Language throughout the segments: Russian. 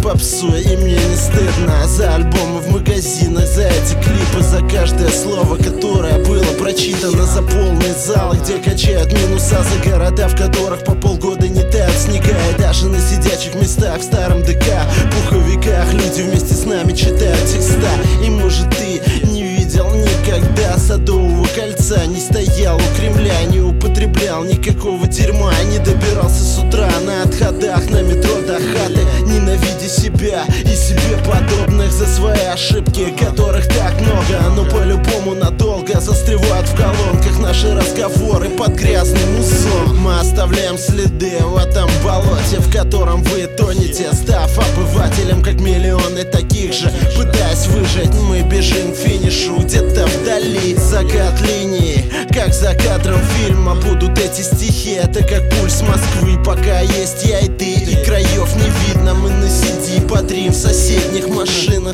попсу, и мне не стыдно за альбомы в магазинах, за эти клипы, за каждое слово, которое было прочитано, за полные залы, где качают минуса, за города, в которых по полгода не тают снега. И даже на сидячих местах в старом ДК, пуховиках люди вместе с нами читают текста. И может ты не видел никогда Садового кольца, не стоял у Кремля, не употреблял никакого дерьма, не добирался с утра на отходах на метро до хаты, ненавидя себя и себе подобных за свои ошибки, которых так много, но по-любому надолго застревают в колонках наши разговоры под грязным мусором. Мы оставляем следы в этом болоте, в котором вы тонете, став обывателем, как миллионы таких же. Пытаясь выжить, мы бежим к финишу где-то вдали. Закат линии, как за кадром фильма, будут эти стихи. Это как пульс Москвы, пока есть я и ты, и краев не видно. Мы на CD бодрим в соседних машинах.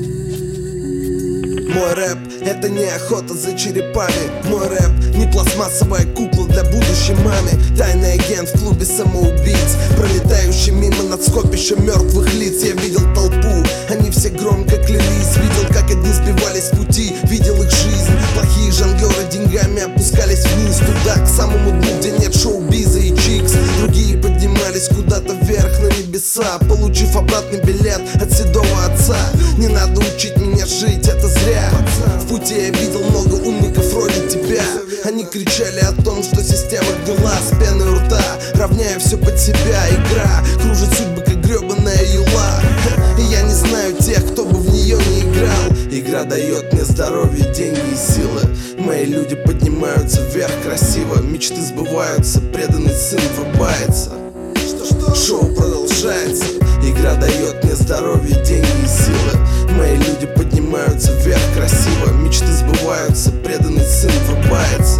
Мой рэп — это не охота за черепами. Мой рэп — не пластмассовая кукла для будущей мамы. Тайный агент в клубе самоубийц, пролетающий мимо над скопищем мертвых лиц. Я видел толпу, они все громко клялись. Видел, как одни сбивались с пути, видел их жизнь. Плохие жонглеры деньгами опускались вниз, туда, к самому дну, где нет шоу-биза и чикс. Другие поднимались куда-то вверх на небеса, получив обратный билет от седого отца. Не надо учить меня жить, это зря. В пути я видел много умников вроде тебя. Они кричали о том, что система гнила с пеной у рта, равняя все под себя. Игра кружит судьбы, как гребаная юла. И я не знаю тех, кто бы в нее не играл. Игра дает мне здоровье, деньги и силы. Мои люди поднимаются вверх красиво, мечты сбываются, преданный сын врубается. Шоу продолжается. Игра дает мне здоровье, деньги и силы. Мои люди поднимаются вверх красиво, мечты сбываются, преданный сын врубается.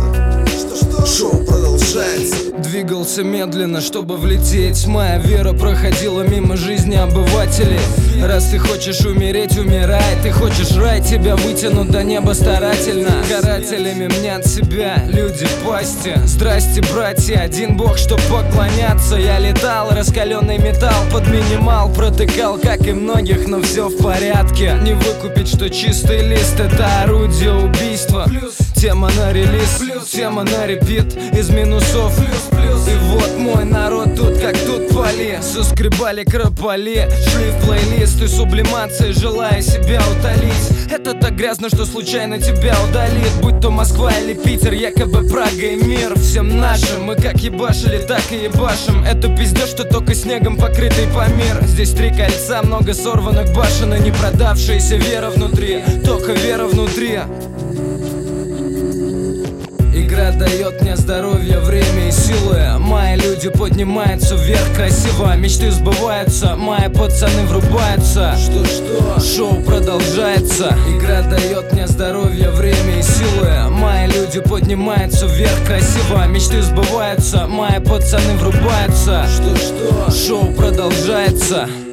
Шоу продолжается. Двигался медленно, чтобы влететь. Моя вера проходила мимо жизни обывателей. Раз ты хочешь умереть, умирай. Ты хочешь рай, тебя вытянут до неба старательно. Карателями мнят себя люди пасти. Здрасте, братья, один бог, чтоб поклоняться. Я летал, раскаленный металл под минимал протыкал, как и многих, но все в порядке. Не выкупить, что чистый лист — это орудие убийства. Тема на релиз, тема на репит, из минусов и вот мой народ тут, как тут поли. Соскребали крополи, шли в плейлист и сублимации, желая себя утолить. Это так грязно, что случайно тебя удалит. Будь то Москва или Питер, якобы Прага и мир. Всем нашим, мы как ебашили, так и ебашим. Это пиздец, что только снегом покрытый Памир. Здесь 3 кольца, много сорванных башен и не продавшаяся вера внутри, только вера внутри. Игра дает мне здоровье, время и силы. Мои люди поднимаются вверх красиво, мечты сбываются, мои пацаны врубаются. Что? Шоу продолжается. Игра дает мне здоровье, время и силы. Мои люди поднимаются вверх красиво, мечты сбываются, мои пацаны врубаются. Что? Шоу продолжается.